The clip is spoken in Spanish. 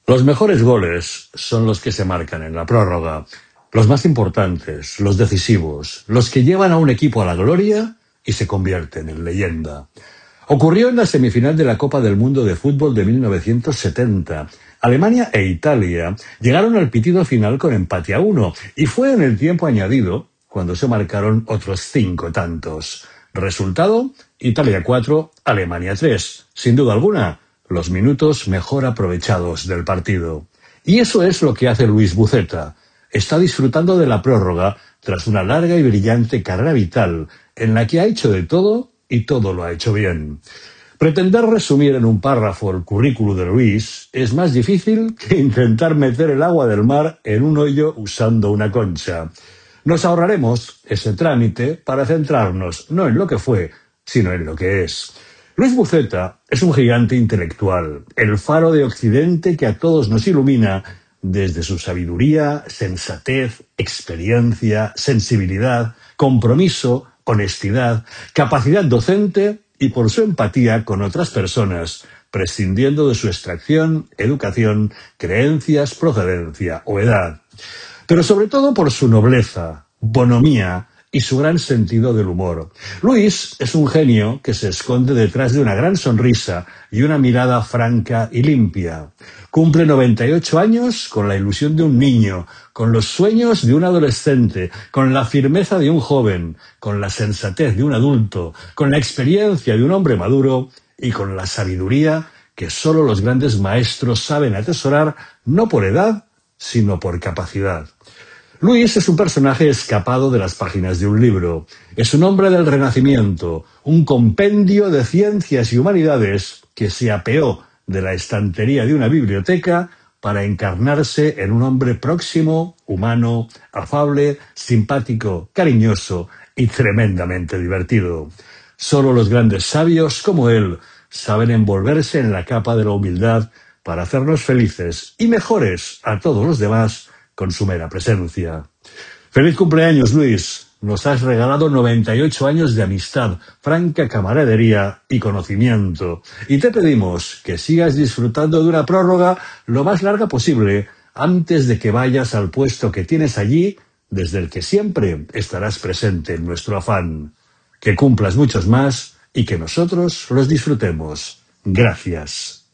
Los mejores goles son los que se marcan en la prórroga, los más importantes, los decisivos, los que llevan a un equipo a la gloria y se convierten en leyenda. Ocurrió en la semifinal de la Copa del Mundo de Fútbol de 1970. Alemania e Italia llegaron al pitido final con empate a 1 y fue en el tiempo añadido cuando se marcaron otros 5 tantos. Resultado: Italia 4, Alemania 3. Sin duda alguna, los minutos mejor aprovechados del partido. Y eso es lo que hace Luis Buceta. Está disfrutando de la prórroga tras una larga y brillante carrera vital en la que ha hecho de todo y todo lo ha hecho bien. Pretender resumir en un párrafo el currículum de Luis es más difícil que intentar meter el agua del mar en un hoyo usando una concha. Nos ahorraremos ese trámite para centrarnos no en lo que fue, sino en lo que es. Luis Buceta es un gigante intelectual, el faro de Occidente que a todos nos ilumina desde su sabiduría, sensatez, experiencia, sensibilidad, compromiso, honestidad, capacidad docente y por su empatía con otras personas, prescindiendo de su extracción, educación, creencias, procedencia o edad. Pero sobre todo por su nobleza, bonomía y su gran sentido del humor. Luis es un genio que se esconde detrás de una gran sonrisa y una mirada franca y limpia. Cumple 98 años con la ilusión de un niño, con los sueños de un adolescente, con la firmeza de un joven, con la sensatez de un adulto, con la experiencia de un hombre maduro y con la sabiduría que solo los grandes maestros saben atesorar, no por edad, sino por capacidad. Luis es un personaje escapado de las páginas de un libro. Es un hombre del Renacimiento, un compendio de ciencias y humanidades que se apeó de la estantería de una biblioteca para encarnarse en un hombre próximo, humano, afable, simpático, cariñoso y tremendamente divertido. Solo los grandes sabios, como él, saben envolverse en la capa de la humildad para hacernos felices y mejores a todos los demás con su mera presencia. ¡Feliz cumpleaños, Luis! Nos has regalado 98 años de amistad, franca camaradería y conocimiento. Y te pedimos que sigas disfrutando de una prórroga lo más larga posible antes de que vayas al puesto que tienes allí, desde el que siempre estarás presente en nuestro afán. Que cumplas muchos más y que nosotros los disfrutemos. Gracias.